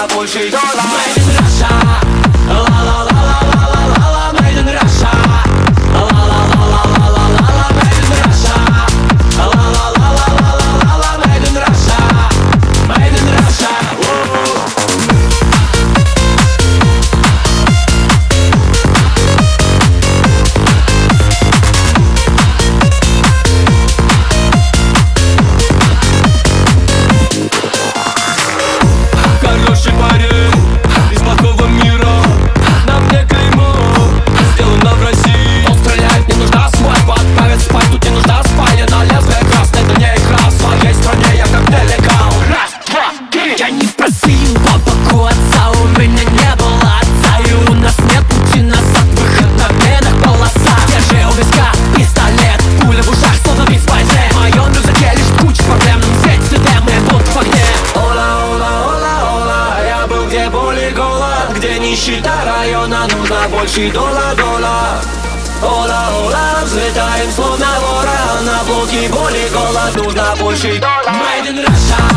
нужна больше дола. Made in Russia, ла-ла-ла-ла-ла-ла-ла, Made in Russia, ла-ла-ла-ла-ла-ла-ла, Made in Russia, ла-ла-ла-ла-ла-ла-ла, Made in Russia, Made in Russia. Хороший парень из плохого мира, нам не клеймо, сделано в России. Он стреляет, не нужна свадьба, отправит спать, тут не нужна спальня. На лезвие красное, это не игра, в своей стране я как нелегал. Раз, два, три. Я не просил по боку отца, у меня не было отца, и у нас нет пути назад, выход на венах полоса. Держи у виска пистолет, пуля в ушах, словно бит в войне. В моем рюкзаке лишь куча проблем, нам светит стыдем, мы будто в огне. Где боль и голод, где нищета района, нужна больше дола. Ола, взлетаем словно ворон, на блоке боль и голод, нужна больше дола. Made in Russia.